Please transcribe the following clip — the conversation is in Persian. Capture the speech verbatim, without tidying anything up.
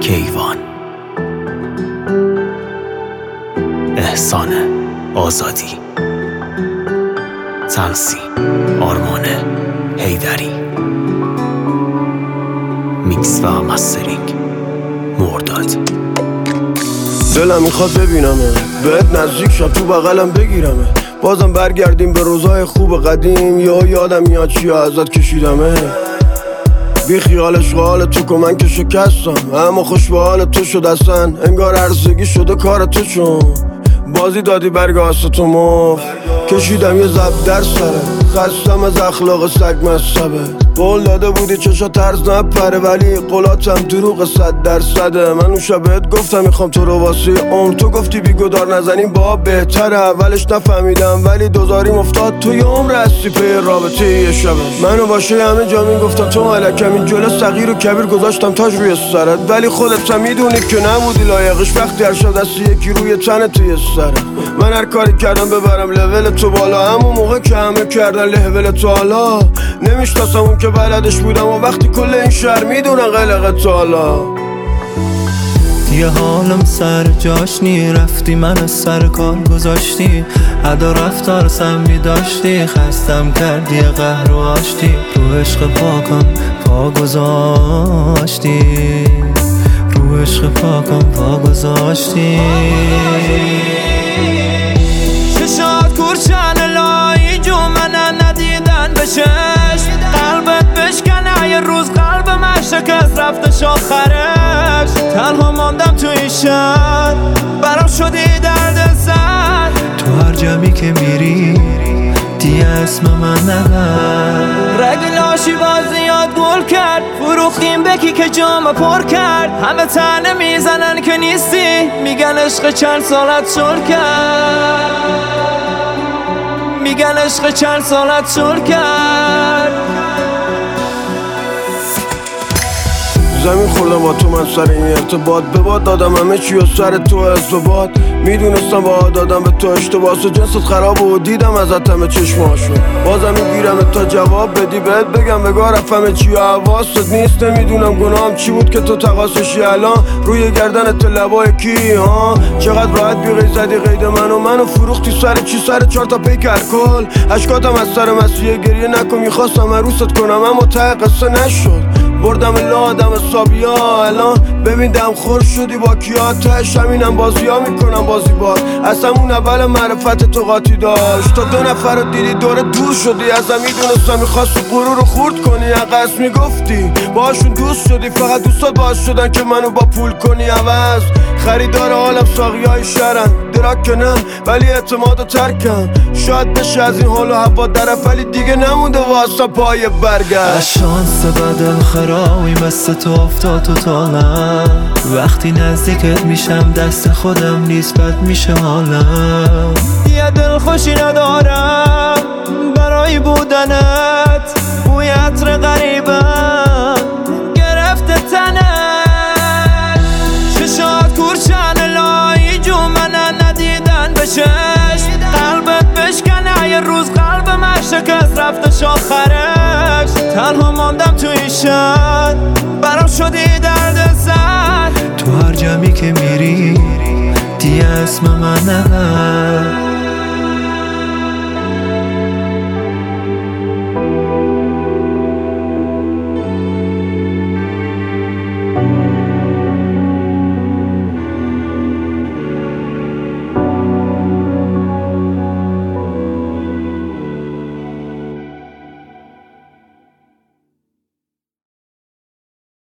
کیوان. احسان آزادی. تنسی آرمان حیدری. میکس و مسترینگ مرداد. دلم میخواد ببینمه، بهت نزدیک شم، تو بغلم بگیرمه، بازم برگردیم به روزای خوب قدیم. یا یادم میاد چیا ازت کشیدمه. بی خیالش حال تو که من که شکستم، اما خوش به حال تو شد اصلا. انگار عرضگی شده کار تو، چون بازی دادی برگاست تو مفت. کشیدم یه زب در سره، خستم از اخلاق سگ مصبه. قول داده بودی چشا طرز نپره، ولی قولاتم دروغ صد درصده. من اون شبت گفتم میخوام تو رو واسه عمر، تو گفتی بیگدار نزنیم با بهتره. اولش نفهمیدم ولی دوزاریم افتاد توی عمر هستی پی رابطه یه شبه. منو باشه همه جا میگفتم تو ملکم، این جلو صغیر و کبیر گذاشتم تاج روی سرت، ولی خودت هم میدونی که نبودی لایقش. وقتی هر شب دستی یکی روی تن توی سرت، من هر کاری کردم ببرم لول تو بالا، همون موقع که همه کردن لول تو حالا. نمیشناسم اون که بلدش بودم و وقتی کل این شهر میدونن قلقت تو حالا. یه حالم سر جاش نی، رفتی من از سر کار گذاشتی، ادا رفتار سمی داشتی، خستم کردی قهر و آشتی، رو عشق پاکم پا گذاشتی، رو عشق پاکم پا گذاشتی. چشات کورچن لایی جو منن ندیدن بشش، قلبت بشکنه یه روز قلب من شکست رفتش آخرش. تنها ماندم تو این شهر، برام شدی درد سر، تو هر جمعی که میری دیگه اسم من نبر. رگ لاشی باز زیاد گل کرد، فروختیم بکی که جام پر کرد. همه تنه میزنن که نیستی، میگن عشق چند سالت شل کرد، میگن عشق چند سالت شل کرد. زمین خوردم با تو من سر این ارتباط، به باد دادم همه چی و سر تو ازدباد. میدونستم با دادم به تو اشتباس و جنست خراب و دیدم ازت همه چشماشو. بازم میگیرم تا جواب بدی، بهت بگم بگاه رفت چی و حواست نیست. نمیدونم گناهم چی بود که تو تقاسشی الان روی گردن تو لبای کی ها. چقدر راحت بیغی زدی قید منو، منو فروختی سر چی؟ سر چهار تا پیک الکل. اشکاتم از سر مسیح گریه نکن، میخواستم عروست کنم اما ته قصه نشد. بردم الا آدم حسابیا، الان ببین دم خور شدی با کیا. تهش همینم بازی ها میکنم بازی باد، اصلا اون اول معرفت تو قاطی داشت. تا دو نفر رو دیدی دور دور شدی ازم، میدونستم میخواست غرور رو خورد کنی. عقص میگفتی باشون دوست شدی، فقط دوستات باعث شدن که منو با پول کنی عوض. خریدار حالم ساقی های شهرن، دراک که نه ولی اعتماد و ترکم. شاید بشه از این حال و هوا درف، ولی دیگه نمونده واسه پای برگرد. از شانس بدل خراوی مثل تو افتاد تو تالم، وقتی نزدیکت میشم دست خودم نیست بد میشه حالم. یه دل خوشی ندارم برای بودنت، بوی عطر غریبم گرفته تنت. چشات کورچن لایی جو منن ندیدن بشش، قلبت بشکنه یه روز قلب من شکست رفتش آخرش. تنها ماندم تو این شهر، برام شدی درد سر، تو هر جمعی که میری دیگه اسم من نبر.